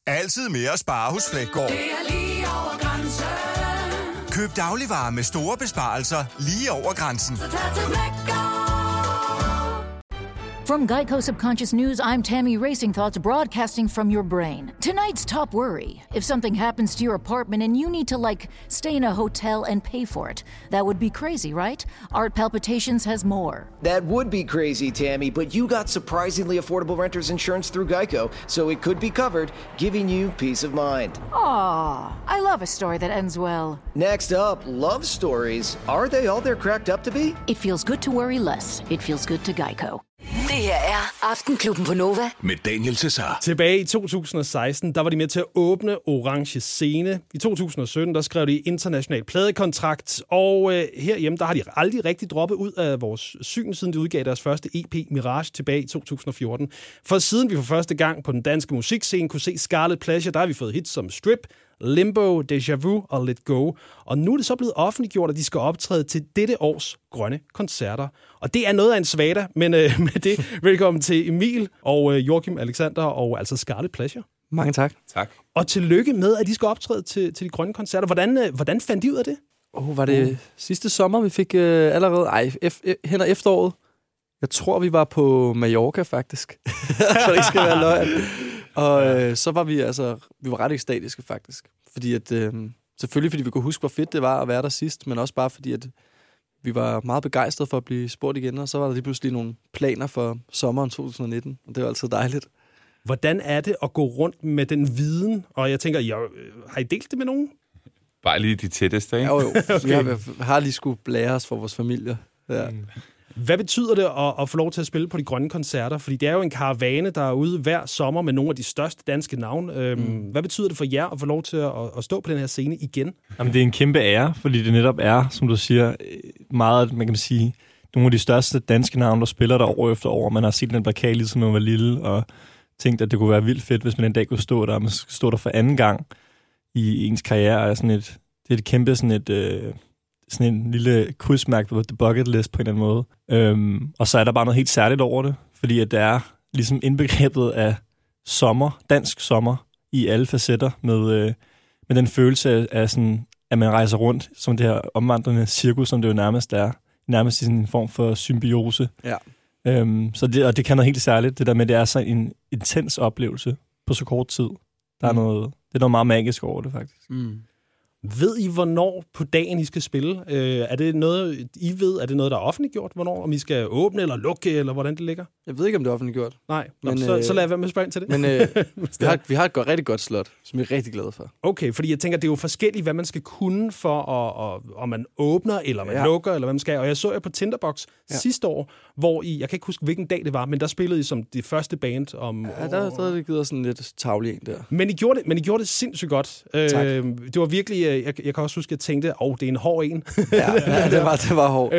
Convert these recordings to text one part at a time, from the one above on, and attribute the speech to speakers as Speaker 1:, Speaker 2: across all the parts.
Speaker 1: Altid mere at spare hos Fleggaard.
Speaker 2: Det er lige over grænsen.
Speaker 1: Køb dagligvarer med store besparelser lige over grænsen.
Speaker 2: Så tag til Fleggaard.
Speaker 3: From Geico Subconscious News, I'm Tammy Racing Thoughts broadcasting from your brain. Tonight's top worry. If something happens to your apartment and you need to, stay in a hotel and pay for it, that would be crazy, right? Art Palpitations has more.
Speaker 4: That would be crazy, Tammy, but you got surprisingly affordable renter's insurance through Geico, so it could be covered, giving you peace of mind.
Speaker 3: Aw, I love a story that ends well.
Speaker 4: Next up, love stories. Are they all they're cracked up to be?
Speaker 3: It feels good to worry less. It feels good to Geico.
Speaker 5: Det her er Aftenklubben på Nova.
Speaker 6: Med Daniel Cesar.
Speaker 7: Tilbage i 2016, der var de med til at åbne Orange Scene. I 2017, der skrev de international pladekontrakt. Og herhjemme, der har de aldrig rigtig droppet ud af vores syn, siden de udgav deres første EP, Mirage, tilbage i 2014. For siden vi for første gang på den danske musikscene kunne se Scarlet Pleasure, der har vi fået hits som Strip, Limbo, Deja Vu og Let Go. Og nu er det så blevet offentliggjort, at de skal optræde til dette års grønne koncerter. Og det er noget af en svada, men med det, velkommen til Emil og Joachim Alexander og altså Scarlet Pleasure.
Speaker 8: Mange tak.
Speaker 6: Tak.
Speaker 7: Og tillykke med, at de skal optræde til de grønne koncerter. Hvordan fandt de ud af det?
Speaker 8: Var det sidste sommer, vi fik allerede? Hen ad efteråret. Jeg tror, vi var på Mallorca, faktisk. Så det ikke skal være løgn. Og så var vi var ret ekstatiske, faktisk. Fordi at, selvfølgelig fordi vi kunne huske, hvor fedt det var at være der sidst, men også bare fordi, at vi var meget begejstrede for at blive spurgt igen, og så var der lige pludselig nogle planer for sommeren 2019, og det var altid dejligt.
Speaker 7: Hvordan er det at gå rundt med den viden? Og jeg tænker, har I delt det med nogen?
Speaker 6: Bare lige de tætteste, ikke?
Speaker 8: Jo. Okay. Vi har lige skulle blære os for vores familie. Ja.
Speaker 7: Hvad betyder det at få lov til at spille på de grønne koncerter? Fordi det er jo en karavane, der er ude hver sommer med nogle af de største danske navne. Hvad betyder det for jer at få lov til at stå på den her scene igen?
Speaker 9: Jamen, det er en kæmpe ære, fordi det netop er, som du siger, meget, man kan sige, nogle af de største danske navne, der spiller der år efter år. Man har set den plakat lige som man var lille, og tænkt, at det kunne være vildt fedt, hvis man en dag kunne stå der. Man skal stå der for anden gang i ens karriere. Det er et kæmpe sådan en lille krydsmærke på the bucket list på en eller anden måde. Og så er der bare noget helt særligt over det, fordi at det er ligesom indbegrebet af sommer, dansk sommer, i alle facetter, med den følelse af sådan, at man rejser rundt som det her omvandrende cirkus, som det jo nærmest er. Nærmest i sådan en form for symbiose. Ja. Og det kan noget helt særligt, det der med, at det er så en intens oplevelse på så kort tid. Det er noget meget magisk over det, faktisk.
Speaker 7: Mm. Ved I, hvornår på dagen I skal spille? Er det noget, I ved? Er det noget, der er offentliggjort? Hvornår? Om I skal åbne eller lukke, eller hvordan det ligger?
Speaker 8: Jeg ved ikke, om det er offentliggjort.
Speaker 7: Nej, men, så lad jeg være med at spørge ind til det.
Speaker 8: Men vi har et rigtig godt slot, som vi er rigtig glade for.
Speaker 7: Okay, fordi jeg tænker, det er jo forskelligt, hvad man skal kunne for, om man åbner, eller man lukker, eller hvad man skal. Og jeg så jer på Tinderbox sidste år, hvor jeg kan ikke huske, hvilken dag det var, men der spillede I som det første band om...
Speaker 8: Ja, der havde det givet sådan lidt tavlig en der.
Speaker 7: Men I gjorde det sindssygt godt. Det var virkelig... Jeg kan også huske, at jeg tænkte, det er en hård en.
Speaker 8: ja, det var hård.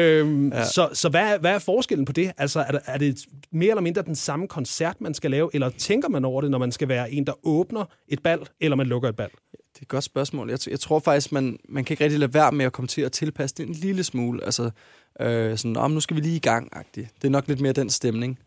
Speaker 7: Så hvad er forskellen på det? Altså, er det mere eller mindre den samme koncert, man skal lave, eller tænker man over det, når man skal være en, der åbner et bal, eller man lukker et bal?
Speaker 8: Det er et godt spørgsmål. Jeg tror faktisk, man kan ikke rigtig lade være med at komme til at tilpasse det en lille smule. Altså, nu skal vi lige i gang-agtigt. Det er nok lidt mere den stemning.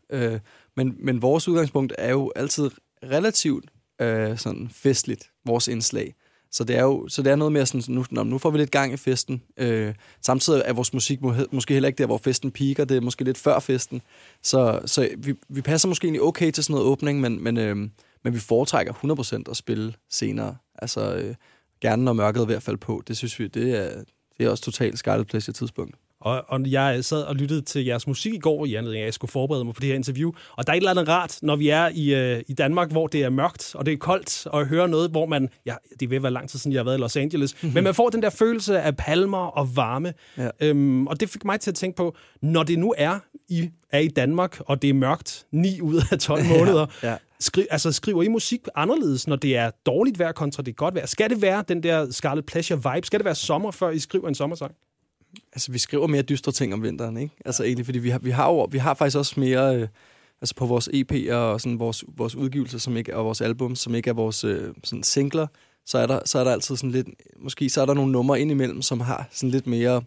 Speaker 8: Men vores udgangspunkt er jo altid relativt sådan festligt, vores indslag. Så det er noget mere sådan, nu får vi lidt gang i festen. Samtidig er vores musik måske heller ikke der, hvor festen piker. Det er måske lidt før festen. Så vi passer måske egentlig okay til sådan noget åbning, men vi foretrækker 100% at spille senere. Altså gerne når mørket er ved at falde på. Det synes vi, det er også totalt Scarlet Pleasure tidspunkt.
Speaker 7: Og jeg sad og lyttede til jeres musik i går, i anledning af, at jeg skulle forberede mig på det her interview. Og der er et eller andet rart, når vi er i Danmark, hvor det er mørkt, og det er koldt, og høre noget, hvor man... Ja, det vil være lang tid siden, jeg har været i Los Angeles. Men man får den der følelse af palmer og varme. Ja. Og det fik mig til at tænke på, når det nu er i Danmark, og det er mørkt 9 ud af 12 måneder... Ja. Skriver I musik anderledes, når det er dårligt vejr kontra det godt vejr? Skal det være den der Scarlet Pleasure vibe? Skal det være sommer, før I skriver en sommersang?
Speaker 8: Altså, vi skriver mere dystre ting om vinteren, ikke? Altså, egentlig, fordi vi har faktisk også mere... på vores EP'er og sådan vores udgivelser, som ikke er vores album, som ikke er vores sådan singler, så er der altid sådan lidt... Måske så er der nogle numre indimellem, som har sådan lidt mere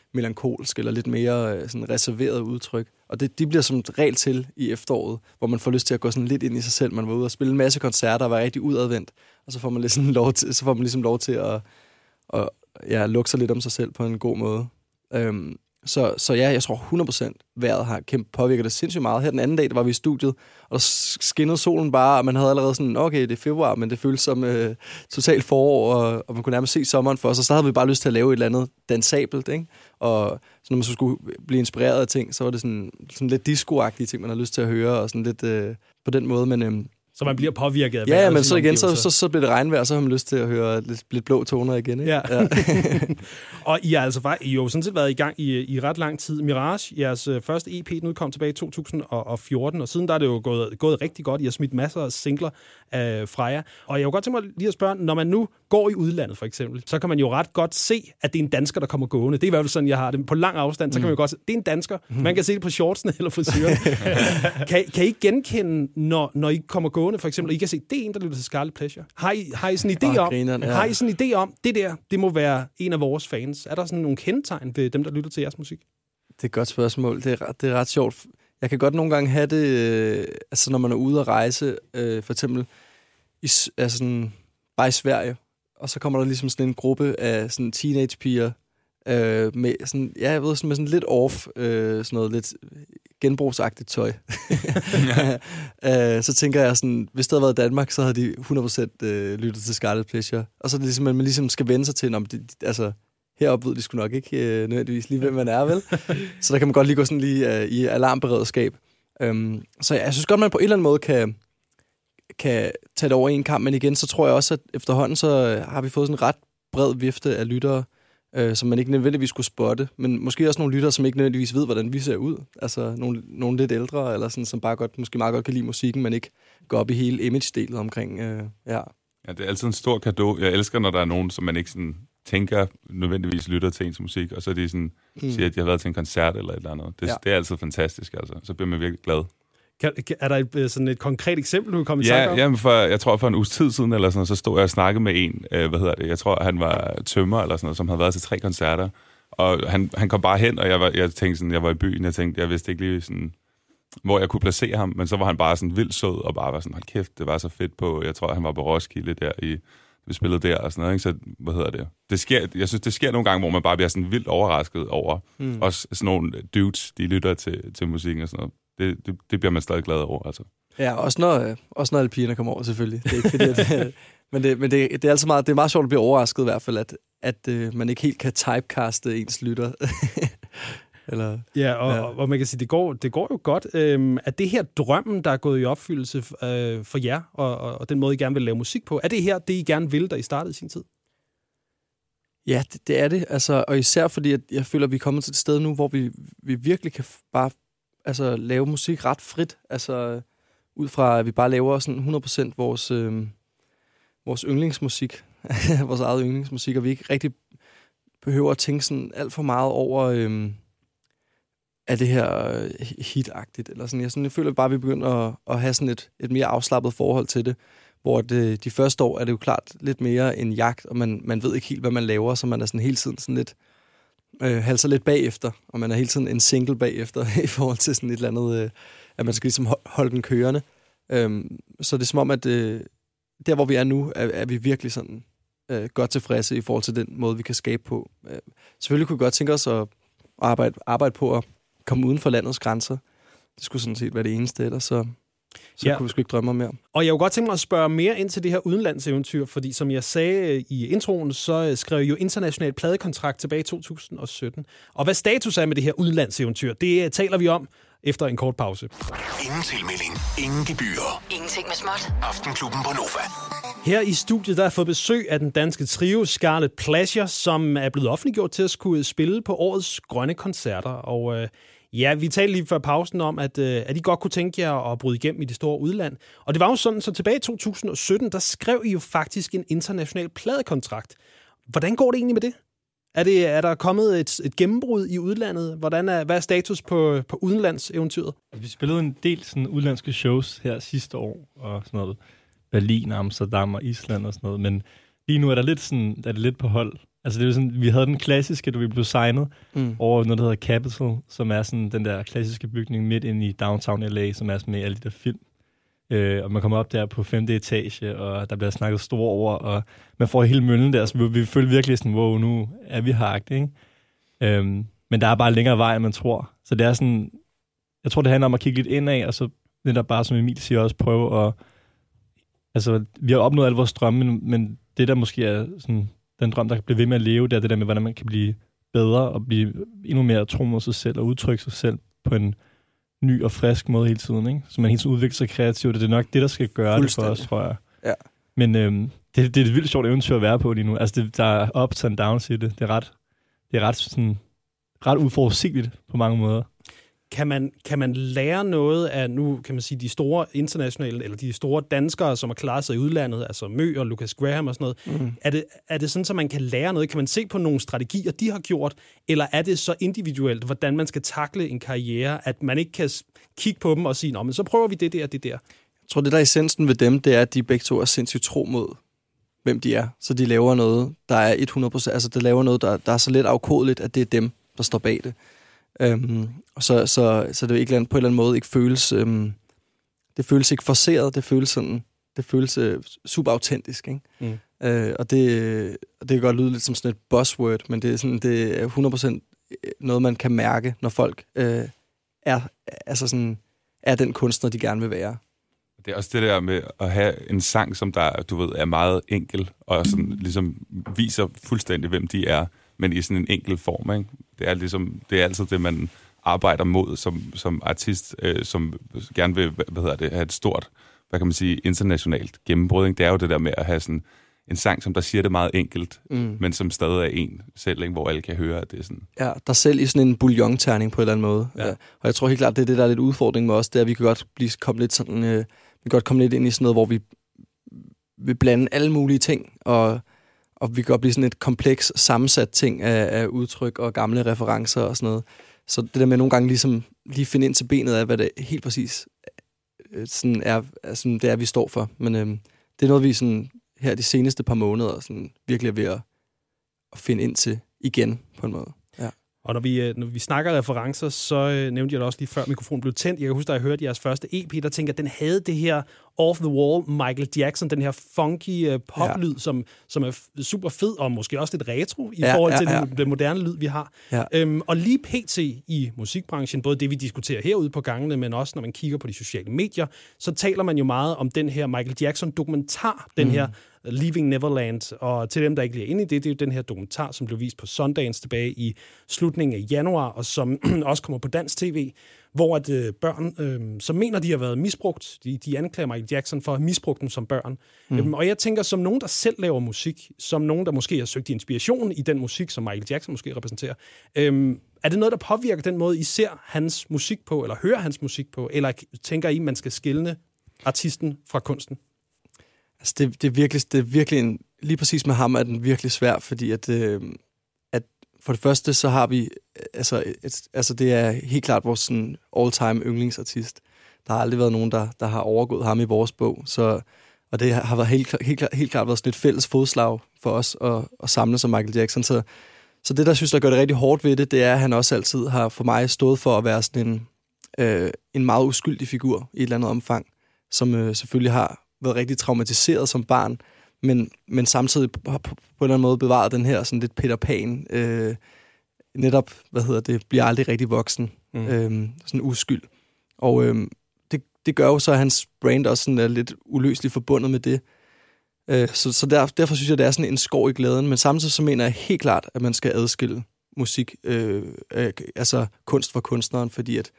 Speaker 8: melankolsk eller lidt mere sådan reserveret udtryk. Og de bliver som regel til i efteråret, hvor man får lyst til at gå sådan lidt ind i sig selv. Man var ude og spille en masse koncerter og var rigtig udadvendt, og så får man ligesom lov til at lukke sig lidt om sig selv på en god måde. Så ja, jeg tror 100% vejret har kæmpe påvirket det sindssygt meget. Her den anden dag, der var vi i studiet, og der skinnede solen bare, og man havde allerede sådan, okay, det er februar, men det føltes som totalt forår, og man kunne nærmest se sommeren for os, og så havde vi bare lyst til at lave et eller andet dansabelt, ikke? Og så når man så skulle blive inspireret af ting, så var det sådan lidt disco-agtige ting, man havde lyst til at høre, og sådan lidt på den måde, men...
Speaker 7: Så man bliver påvirket af
Speaker 8: vejret. Ja, men så igen, så bliver det regnvejr, så har man lyst til at høre lidt blå toner igen. Ikke?
Speaker 7: Ja. Og I har jo sådan set været i gang i ret lang tid. Mirage, jeres første EP, den udkom tilbage i 2014, og siden der er det jo gået rigtig godt. I har smidt masser af singler fra jer. Og jeg kunne godt tænke mig lige at spørge, når man nu går i udlandet for eksempel, så kan man jo ret godt se, at det er en dansker, der kommer gående. Det er i hvert fald sådan, jeg har det. På lang afstand, så kan man jo godt se, det er en dansker. Man kan se det på shortsene eller frisyren. Kan I genkende, når I kommer gående, for eksempel, og I kan se, det er en, der lytter til Scarlet Pleasure? Har I sådan en idé om, har I sådan en idé om, det må være en af vores fans? Er der sådan nogle kendetegn ved dem, der lytter til jeres musik?
Speaker 8: Det er et godt spørgsmål. Det er ret sjovt. Jeg kan godt nogle gange have det, altså når man er ude at rejse, for eksempel sådan, bare i Sverige, og så kommer der ligesom sådan en gruppe af sådan teenagepiger med sådan, ja, jeg ved, sådan, med sådan lidt off, sådan noget lidt genbrugsagtigt tøj. Så tænker jeg sådan, hvis det havde været Danmark, så havde de 100% lyttet til Scarlet Pleasure. Og så er det ligesom, at man ligesom skal vende sig til, altså heroppe ved de sgu nok ikke nødvendigvis lige, hvem man er, vel? Så der kan man godt lige gå sådan lige i alarmberedskab. Så jeg synes godt, man på en eller anden måde kan tage det over i en kamp, men igen, så tror jeg også, at efterhånden så har vi fået sådan en ret bred vifte af lyttere, som man ikke nødvendigvis skulle spotte, men måske også nogle lyttere, som ikke nødvendigvis ved, hvordan vi ser ud. Altså nogle lidt ældre, eller sådan, som bare måske meget godt kan lide musikken, men ikke går op i hele image-delet omkring, ja.
Speaker 6: Ja, det er altid en stor cadeau. Jeg elsker, når der er nogen, som man ikke sådan tænker nødvendigvis lytter til ens musik, og så de sådan siger, at de har været til en koncert eller et eller andet. Det er altid fantastisk, altså. Så bliver man virkelig glad.
Speaker 7: Er der sådan et konkret eksempel, du kan komme i tanke om?
Speaker 6: Ja, jeg tror for en uges tid siden, eller sådan, så stod jeg og snakkede med en, jeg tror, han var tømrer, eller sådan noget, som havde været til 3 koncerter. Og han kom bare hen, og jeg tænkte sådan, jeg var i byen, jeg vidste ikke lige sådan, hvor jeg kunne placere ham, men så var han bare sådan vildt sød, og bare var sådan, hold kæft, det var så fedt på, jeg tror, han var på Roskilde der vi spillede der og sådan noget, ikke? Så, det sker, jeg synes, det sker nogle gange, hvor man bare bliver sådan vildt overrasket over, også sådan nogle dudes, de lytter til musikken og sådan noget. Det bliver man stadig glad over, altså.
Speaker 8: Ja, også når alle pigerne kommer over, selvfølgelig. Det er ikke fordi, men det er altså meget, det er meget sjovt at blive overrasket i hvert fald, at man ikke helt kan typecaste ens lytter. Eller,
Speaker 7: ja, og man kan sige, det går jo godt. Er det her drømmen, der er gået i opfyldelse for jer, og den måde, I gerne vil lave musik på? Er det her det, I gerne ville, da I startede i sin tid?
Speaker 8: Ja, det er det. Altså, og især fordi, at jeg føler, at vi er kommet til et sted nu, hvor vi virkelig kan bare lave musik ret frit. Altså, ud fra, at vi bare laver sådan 100% vores yndlingsmusik. Vores eget yndlingsmusik, og vi ikke rigtig behøver at tænke sådan alt for meget over... er det her hit-agtigt, eller sådan. Jeg føler bare, at vi begynder at have sådan et mere afslappet forhold til det, hvor de første år er det jo klart lidt mere en jagt, og man ved ikke helt, hvad man laver, så man er sådan hele tiden sådan lidt, halser lidt bagefter, og man er hele tiden en single bagefter, i forhold til sådan et eller andet, at man skal ligesom holde den kørende. Så det er som om, at der, hvor vi er nu, er vi virkelig sådan godt tilfredse i forhold til den måde, vi kan skabe på. Selvfølgelig kunne vi godt tænke os at arbejde på at komme uden for landets grænser. Det skulle sådan set være det eneste, ellers så kunne vi sgu ikke drømme om mere. Og
Speaker 7: jeg kunne godt tænke mig at spørge mere ind til det her udenlandseventyr, fordi som jeg sagde i introen, så skrev jeg jo international pladekontrakt tilbage i 2017. Og hvad status er med det her udenlandseventyr, det taler vi om efter en kort pause.
Speaker 1: Ingen tilmelding, ingen gebyrer.
Speaker 5: Ingenting med småt.
Speaker 1: Aftenklubben på Nova.
Speaker 7: Her i studiet der har jeg fået besøg af den danske trio Scarlet Pleasure, som er blevet offentliggjort til at skulle spille på årets grønne koncerter. Og ja, vi talte lige før pausen om, at I godt kunne tænke jer at bryde igennem i det store udland. Og det var jo sådan, så tilbage i 2017, der skrev I jo faktisk en international pladekontrakt. Hvordan går det egentlig med det? Er der kommet et gennembrud i udlandet? Hvad er status på udenlandseventyret?
Speaker 9: Vi spillede en del sådan udlandske shows her sidste år, og sådan noget. Berlin, Amsterdam og Island og sådan noget. Men lige nu er det lidt på hold. Altså, det er sådan, vi havde den klassiske, da vi blev signet over noget, der hedder Capitol, som er sådan den der klassiske bygning midt inde i downtown LA, som er sådan med alle de der film. Og man kommer op der på 5. etage, og der bliver snakket store over, og man får hele møllen der, så vi føler virkelig sådan, wow, nu er vi hakt, ikke? Men der er bare længere vej, end man tror. Så det er sådan, jeg tror, det handler om at kigge lidt indad, og så det der bare, som Emil siger, også prøve at... Altså, vi har opnået alle vores drømme, men det der måske er sådan, den drøm, der kan blive ved med at leve, det er det der med, hvordan man kan blive bedre, og blive endnu mere tro mod sig selv, og udtrykke sig selv på en ny og frisk måde hele tiden, ikke? Så man hele tiden udvikler sig kreativt, og det er nok det, der skal gøre det for os, tror jeg. Ja. Men det er et vildt sjovt eventyr at være på lige nu. Altså, der er ups and downs i det. Det er ret uforudsigeligt på mange måder.
Speaker 7: Kan man lære noget af, nu kan man sige, de store internationale, eller de store danskere, som har klaret sig i udlandet, altså Mø og Lucas Graham og sådan noget. Er det sådan, så man kan lære noget? Kan man se på nogle strategier, de har gjort, eller er det så individuelt, hvordan man skal takle en karriere, at man ikke kan kigge på dem og sige, nå, men så prøver vi det der. Jeg
Speaker 8: tror, det der er essensen ved dem, det er, at de begge to er sindssygt tro mod, hvem de er. Så de laver noget, der er 100%, altså de laver noget, der er så lidt afkodeligt, at det er dem, der står bag det. Og så det ikke på en eller anden måde ikke føles det føles ikke forceret, det føles super autentisk, ikke? Og det kan godt lyde lidt som sådan et buzzword, men det er 100% noget man kan mærke, når folk er den kunstner de gerne vil være.
Speaker 6: Det er også det der med at have en sang, som der, du ved, er meget enkel og sådan ligesom viser fuldstændig hvem de er, men i sådan en enkel form, ikke? Det er altid det man arbejder mod som artist, som gerne vil, have et stort, hvad kan man sige, internationalt gennembrud, ikke? Det er jo det der med at have sådan en sang, som der siger det meget enkelt, men som stadig er en selv, ikke? Hvor alle kan høre, at det er sådan. Ja,
Speaker 8: der selv i sådan en bouillon-terning på en eller anden måde. Ja. Og jeg tror helt klart, det er det, der er lidt udfordring med os, det er, at vi kan godt komme lidt ind i sådan noget, hvor vi vil blande alle mulige ting, og vi kan godt blive sådan et kompleks sammensat ting af udtryk og gamle referencer og sådan noget. Så det der med nogle gange ligesom lige finde ind til benet af, hvad det helt præcis sådan er, sådan det er, vi står for. Men det er noget, vi sådan her de seneste par måneder sådan virkelig er ved at finde ind til igen på en måde. Ja.
Speaker 7: Og når vi snakker referencer, så nævnte jeg det også lige før mikrofonen blev tændt. Jeg kan huske, da jeg hørte jeres første EP, der tænkte jeg, at den havde det her off-the-wall Michael Jackson, den her funky poplyd, som er super fed, og måske også lidt retro i forhold til den moderne lyd, vi har. Ja. Og lige pt. I musikbranchen, både det, vi diskuterer herude på gangene, men også når man kigger på de sociale medier, så taler man jo meget om den her Michael Jackson-dokumentar, den her Leaving Neverland, og til dem, der ikke lige er inde i det, det er jo den her dokumentar, som blev vist på Sundance tilbage i slutningen af januar, og som også kommer på dansk tv, hvor at børn, som mener, de har været misbrugt, de anklager Michael Jackson for at have misbrugt dem som børn. Og jeg tænker, som nogen, der selv laver musik, som nogen, der måske har søgt inspiration i den musik, som Michael Jackson måske repræsenterer, er det noget, der påvirker den måde, I ser hans musik på, eller hører hans musik på, eller tænker I, man skal skelne artisten fra kunsten?
Speaker 8: Altså, det er virkelig lige præcis med ham er den virkelig svær, fordi at for det første, så har vi, altså det er helt klart vores sådan all-time yndlingsartist. Der har aldrig været nogen, der har overgået ham i vores bog, og det har været helt klart været sådan et fælles fodslag for os at samle som Michael Jackson. Så det, der synes, der gør det rigtig hårdt ved det, det er, at han også altid har for mig stået for at være sådan en meget uskyldig figur i et eller andet omfang, som selvfølgelig har været rigtig traumatiseret som barn, men samtidig har på en eller anden måde bevaret den her sådan lidt Peter Pan, netop, bliver aldrig rigtig voksen, sådan uskyld. Og det gør jo så, at hans brand også sådan er lidt uløseligt forbundet med det. Så derfor synes jeg, det er sådan en skår i glæden, men samtidig så mener jeg helt klart, at man skal adskille musik, altså kunst fra kunstneren, fordi at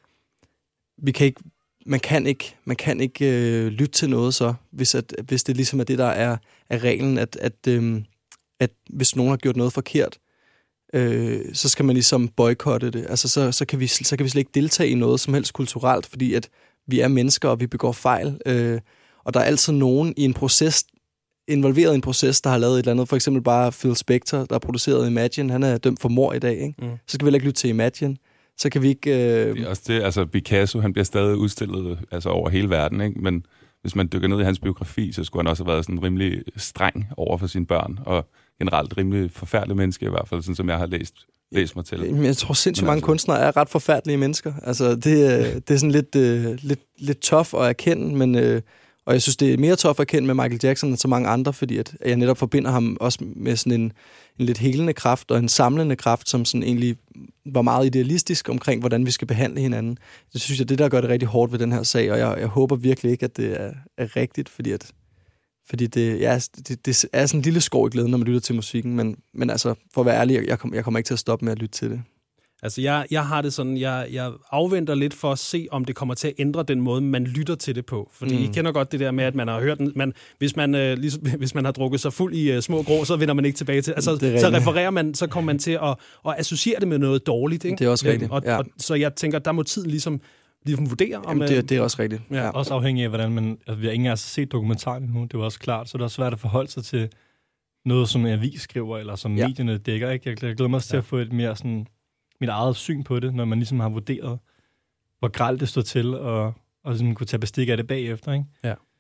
Speaker 8: man kan ikke lytte til noget så, hvis det ligesom er det, der er reglen, at hvis nogen har gjort noget forkert, så skal man ligesom boykotte det. Altså så kan vi slet ikke deltage i noget som helst kulturelt, fordi at vi er mennesker, og vi begår fejl. Og der er altid nogen i en proces, involveret i en proces, der har lavet et eller andet. For eksempel bare Phil Spector, der har produceret Imagine. Han er dømt for mord i dag, ikke? Så skal vi heller ikke lytte til Imagine. Så kan vi ikke...
Speaker 6: Det er også det, altså Picasso, han bliver stadig udstillet altså over hele verden, ikke? Men hvis man dykker ned i hans biografi, så skulle han også have været sådan rimelig streng over for sine børn, og generelt rimelig forfærdelig menneske i hvert fald, sådan som jeg har læst mig til.
Speaker 8: Jeg tror sindssygt mange kunstnere er ret forfærdelige mennesker. Altså, det er sådan lidt tough at erkende, men... Og jeg synes, det er mere tough at kende med Michael Jackson end så mange andre, fordi at jeg netop forbinder ham også med sådan en lidt helende kraft og en samlende kraft, som sådan egentlig var meget idealistisk omkring, hvordan vi skal behandle hinanden. Det synes jeg, det der gør det rigtig hårdt ved den her sag, og jeg håber virkelig ikke, at det er rigtigt, fordi det er sådan en lille skår i glæden, når man lytter til musikken, men altså, for at være ærlig, jeg kommer ikke til at stoppe med at lytte til det. Altså,
Speaker 7: jeg har det sådan, jeg afventer lidt for at se, om det kommer til at ændre den måde, man lytter til det på. Fordi I kender godt det der med, at man har hørt den. Hvis man har drukket sig fuld i små grå, så vender man ikke tilbage til. Altså, så refererer man, så kommer man til at associere det med noget dårligt. Ikke?
Speaker 8: Det er også rigtigt,
Speaker 7: og så jeg tænker, der må tiden ligesom vurdere. Om,
Speaker 8: det er også rigtigt.
Speaker 9: Ja. Også afhængig af, hvordan man... Altså, vi har ikke engang set dokumentaren endnu, det var også klart, så det er også svært at forholde sig til noget, som en avis skriver, eller som medierne dækker. Ikke? Jeg glæder mig også til at få et mere sådan... mit eget syn på det, når man ligesom har vurderet, hvor grelt det står til, og sådan kunne tage bestik af det bagefter, ikke?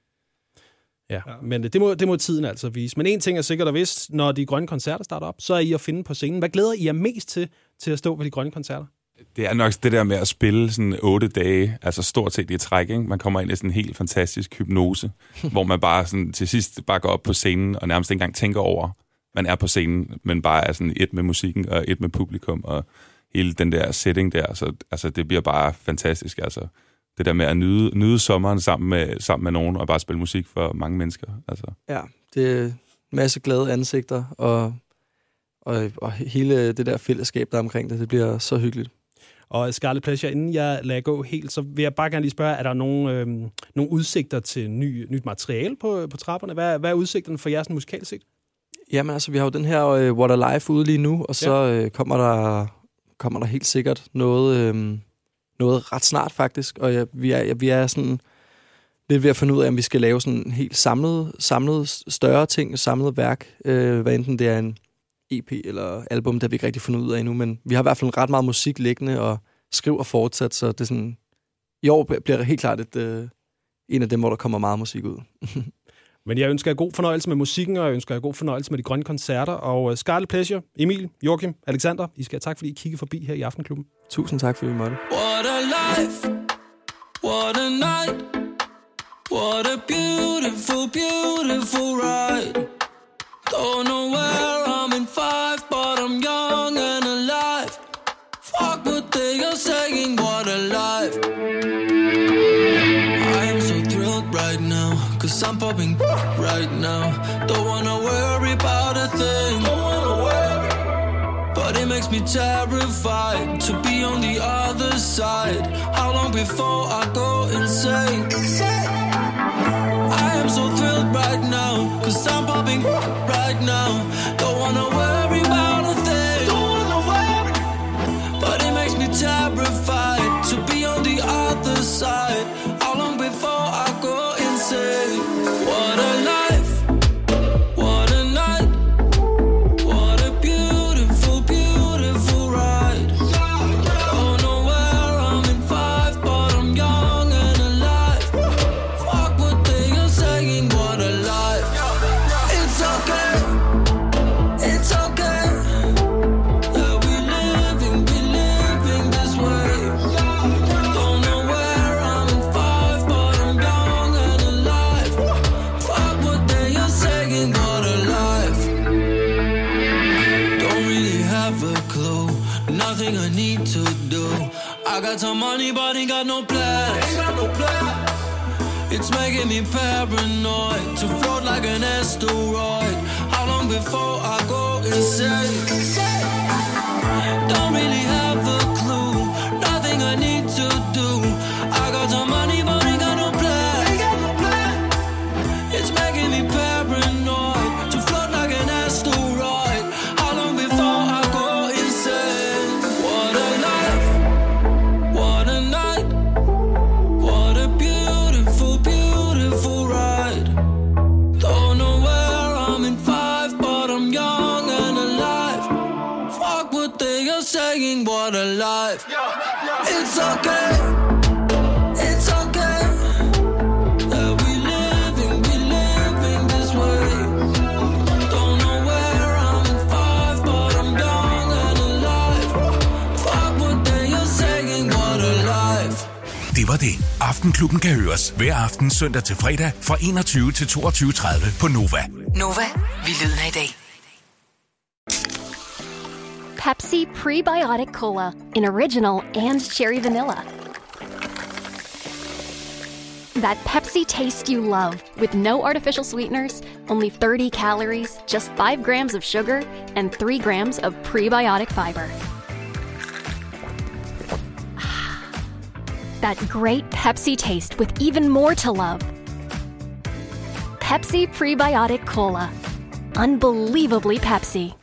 Speaker 7: Ja. Men det må tiden altså vise. Men en ting er sikkert og vist, når de grønne koncerter starter op, så er I at finde på scenen. Hvad glæder I jer mest til at stå ved de grønne koncerter?
Speaker 6: Det er nok det der med at spille sådan 8 dage, altså stort set i træk, ikke? Man kommer ind i sådan en helt fantastisk hypnose, hvor man bare sådan til sidst bare går op på scenen, og nærmest ikke engang tænker over, man er på scenen, men bare er sådan et med musikken, og et med publikum, og hele den der setting der, så altså, det bliver bare fantastisk. Altså, det der med at nyde sommeren sammen med nogen, og bare spille musik for mange mennesker. Altså.
Speaker 8: Ja, det er en masse glade ansigter, og hele det der fællesskab, der er omkring det bliver så hyggeligt.
Speaker 7: Og Scarlet Pleasure, inden jeg lader gå helt, så vil jeg bare gerne lige spørge, er der nogle udsigter til nyt materiale på trapperne? Hvad er udsigterne for jeres musikalsigt? Jamen altså, vi har jo den her What a Life ude lige nu, og så kommer der helt sikkert noget ret snart faktisk, og vi er sådan lidt ved at finde ud af, om vi skal lave sådan en helt samlet større ting, samlet værk, hvad enten det er en EP eller album, der vi ikke rigtig fundet ud af endnu, men vi har i hvert fald ret meget musik liggende og skriver fortsat, så det er sådan, i år bliver det helt klart en af dem, hvor der kommer meget musik ud. Men jeg ønsker jer god fornøjelse med musikken, og jeg ønsker jer god fornøjelse med de grønne koncerter. Og Scarlet Pleasure, Emil, Joachim, Alexander, I skal have tak, fordi I kiggede forbi her i Aftenklubben.
Speaker 8: Tusind tak, fordi I måtte.
Speaker 2: What a life, what a night, what a beautiful, beautiful ride. Don't know where I'm in 5, but I'm young and alive. Fuck what they are saying, what a life. I am so thrilled right now, 'cause I'm popping right now. Don't wanna worry about a thing, but it makes me terrified to be on the other side. How long before I go insane? I am so thrilled right now, 'cause I'm popping right now. Don't wanna worry about a thing, but it makes me terrified to be on the other side. How long before I go insane? What a life, what a night, what a beautiful, beautiful ride. Don't know where I'm in 5, but I'm young and alive. Fuck what they are saying, what a life. It's okay, it's okay, that we living this way. Don't know where I'm in 5, but I'm young and alive. Fuck what they are saying, what a life. Don't really have a clue, nothing I need to do. I got some money, but ain't got no plans. It's making me paranoid to float like an asteroid. How long before I go insane? Don't really have a clue, nothing I need to do. I got some money, but ain't got no plans. It's making me paranoid to float like an asteroid. How long before I go insane? What a life, what a night, what a beautiful, beautiful ride. Don't know where I'm in 5, but I'm young and alive. Fuck what they are saying, what a life. It's okay, that we live
Speaker 10: det. Aftenklubben kan høres hver aften søndag til fredag fra 21 til 22.30 på Nova.
Speaker 5: Nova, vi lyden af i dag.
Speaker 11: Pepsi Prebiotic Cola in original and cherry vanilla. That Pepsi taste you love, with no artificial sweeteners, only 30 calories, just 5 grams of sugar, and 3 grams of prebiotic fiber. That great Pepsi taste with even more to love. Pepsi Prebiotic Cola. Unbelievably Pepsi.